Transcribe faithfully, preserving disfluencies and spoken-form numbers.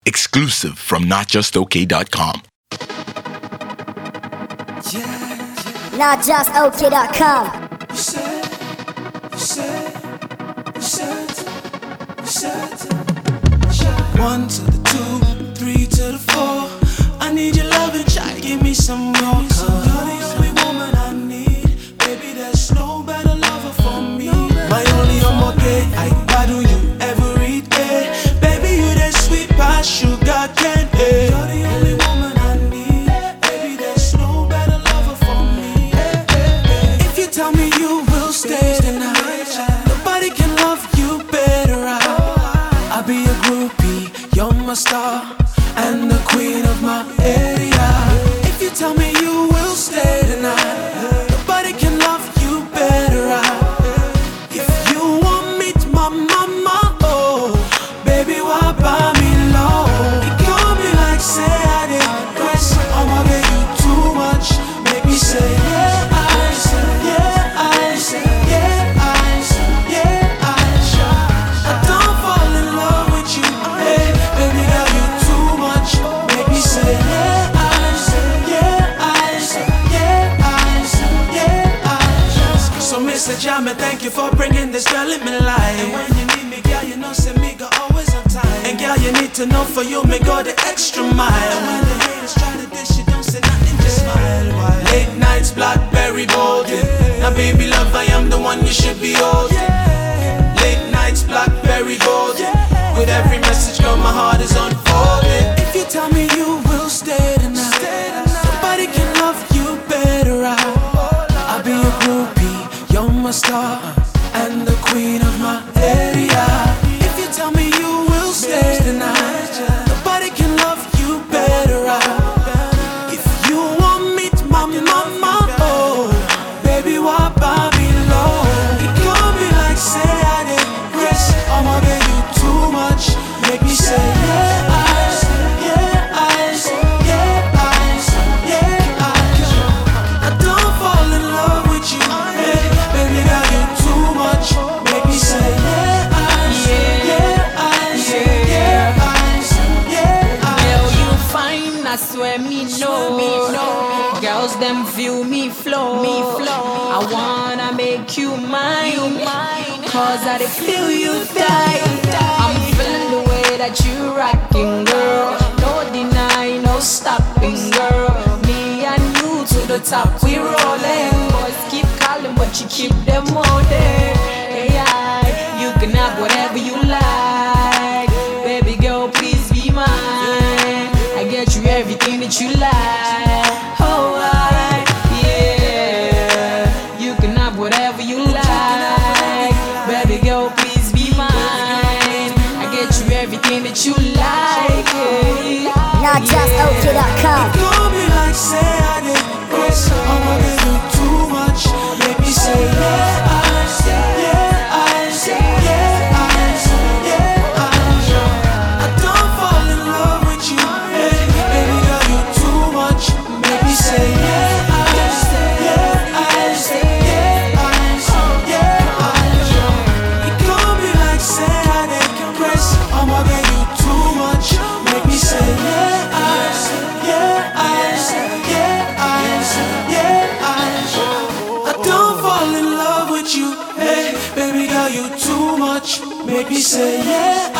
Exclusive from not just okay dot com. not just okay dot com. One to the two, three to the four. I need your loving, try give me some more. You're the only woman I need, baby. There's no better lover for me. My only omoge, I battle you every day. Baby, you the sweet pie sugar candy. You're the only woman I need, baby. There's no better lover for me. If you tell me you will stay tonight, nobody can love you better. I'll be a groupie, you're my star and the queen of my area. If you tell me you will stay tonight, nobody can love you better. If you want me to my mama, oh, baby, why buy me low? You call me like say I did Chris, I'ma get you too much. Make me say yeah, I say yeah, I say yeah, I say yeah, I say. I don't fall in love with you, hey, baby girl, you too much. Make me say yeah, I say yeah, I say yeah, I say yeah, I say. So Mister Jam, thank you for bringing this girl in my life. And when you need me, girl, you know say me go always on time. And girl, you need to know for you, me go the extra mile. And when the haters try to dish, you don't say nothing, just smile. Late nights, Blackberry golden. Now baby love, I am the one you should be holding. Late nights, Blackberry golden. With every message, girl, my heart is unfolding. If you tell me you will stay tonight, nobody can love you better. I'll be a groupie, you're my star and the queen of my area. If you tell me you will stay tonight, nobody can love you better. If you want me to my mama, oh, baby, why buy me low? You call me like say I did Chris, I'ma get you too much. Make me say yeah, I say yeah, I say yeah, I say yeah, I say. I don't fall in love with you, hey, baby girl, you too much. Make me say yeah, I say yeah, I say yeah, I say yeah, I say. Girl, you fine, I swear me know. Girls them feel me flow. Me flow. I wanna make you mine, cause I dey feel you die. I'm feeling the way that you rocking, girl. No deny, no stopping, girl. Me and you to the top, we rolling. Boys keep calling, but you keep them holding. Hey, I, you can have whatever you like. Baby girl, please be mine. I get you everything that you like. Oh, I, yeah. You can have whatever you like. Baby girl, please be mine. I get you everything that you like. Yeah. not just okay dot com. Call me like say I did Chris, I'ma get you too much. Make me say yeah, I say yeah, I say yeah, I say yeah, I say. I don't fall in love with you, hey, baby girl, you too much. Make me say yeah, I say yeah, I say yeah, I say yeah, I say. You call me like say I did Chris, I'ma get you too much. Make me say yeah, I say yeah, I say yeah, I say yeah, I say. I don't fall in love with you, hey, baby girl, you too much. Make me say yeah,